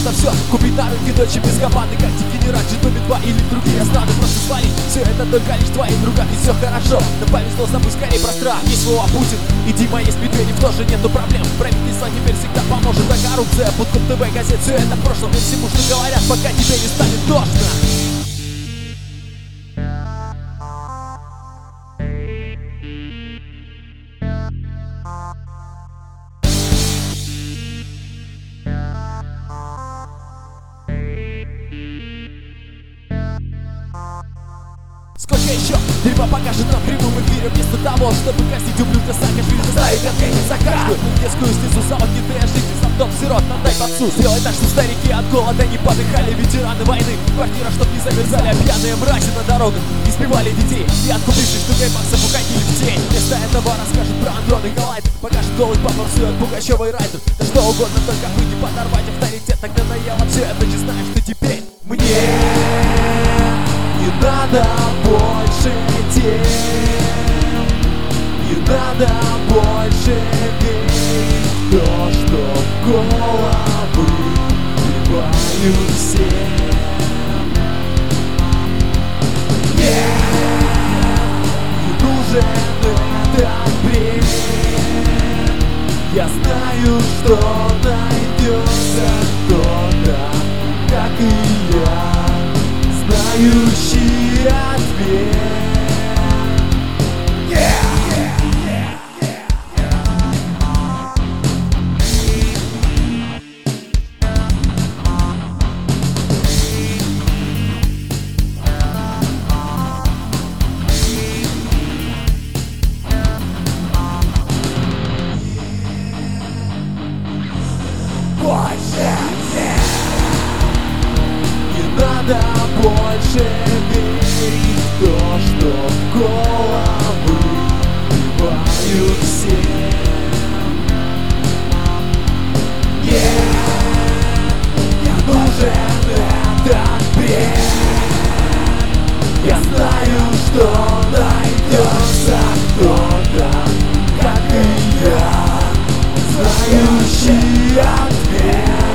можно все купить на рынке дочи без команды, как дегенерат, Доме 2 или другие страны. Просто свали, все это только лишь в твоих руках, и все хорошо. Нам повезло, забудь скорее про страх. Есть Вова Путин и Дима, есть Медведев, тоже нету проблем. Правительство теперь всегда поможет, а коррупция, подкуп ТВ, газет, все это в прошлом. И всему, что говорят, пока тебе не станет тошно. Сколько еще дерьма покажет нам в прямом эфире, вместо того, чтобы косить ублюдка Саакашвили, заставить ответить за каждую детскую слезу, за отнятые жизни, за дом сирот, нам дай попсу. Сделай так, что старики от голода не подыхали, ветераны войны, квартира, чтоб не замерзали, а пьяные мрази на дорогах не сбивали детей, и откупившись штукой баксов уходили в тень. Вместо этого расскажет про Андроны Галайт, покажет голый папа, всует Пугачёва и Райдер. Да что угодно, только бы не подорвать авторитет, тогда наело все это, не знаешь, что теперь мне не надо больше тем, не надо больше верить в то, что в головы вбивают всем. Не нужен этот бред, я знаю, что найдется кто-то, как и я, знающий ответ. Не надо больше верить в то, что в головы вбивают все. Не нужен этот бред, я знаю, что найдется кто-то, как и я, знающий ответ.